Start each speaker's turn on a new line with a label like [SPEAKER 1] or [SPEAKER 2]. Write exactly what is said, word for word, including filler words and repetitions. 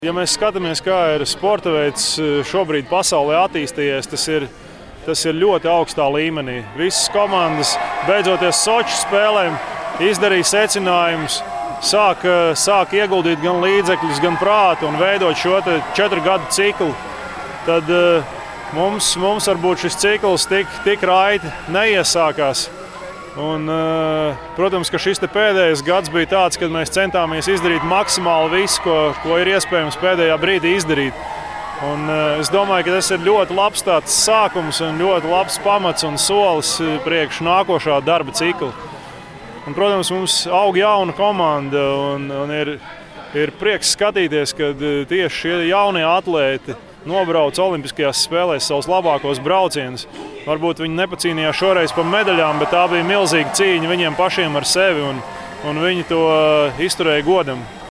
[SPEAKER 1] Ja mēs skatāmies, kā ir sporta veids šobrīd pasaulē attīstījies, tas ir, tas ir ļoti augstā līmenī. Visas komandas, beidzoties Soči spēlēm, izdarīja secinājumus, sāk, sāk ieguldīt gan līdzekļus, gan prātu un veidot šo četru gadu ciklu. Tad mums, mums varbūt šis cikls tik, tik raiti neiesākās. Un, protams, ka šis pēdējais gads bija tāds, kad mēs centāmies izdarīt maksimāli visu, ko, ko ir iespējams pēdējā brīdī izdarīt. Un, es domāju, ka tas ir ļoti labs tāds sākums un ļoti labs pamats un solis priekš nākošā darba cikla. Un, protams, mums aug jauna komanda un, un ir, ir prieks skatīties, kad tieši šie jaunie atlēti nobrauc Olimpiskajās spēlēs savus labākos braucienus. Varbūt viņi nepacīnījās šoreiz par medaļām, bet tā bija milzīga cīņa viņiem pašiem ar sevi, un, un viņi to izturēja godam.